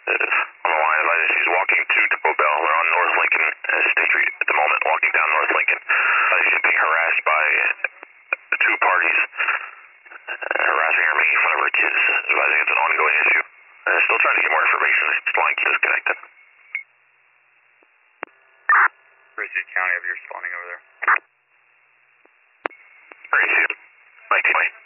On the line, advising she's walking to Taco Bell. They're on North Lincoln State Street at the moment, walking down North Lincoln. She's being harassed by two parties, harassing her, making fun of her kids. Advising it's an ongoing issue. Still trying to get more information. This line keeps disconnected. Gracie County, have you responding over there? Gracie, 1920.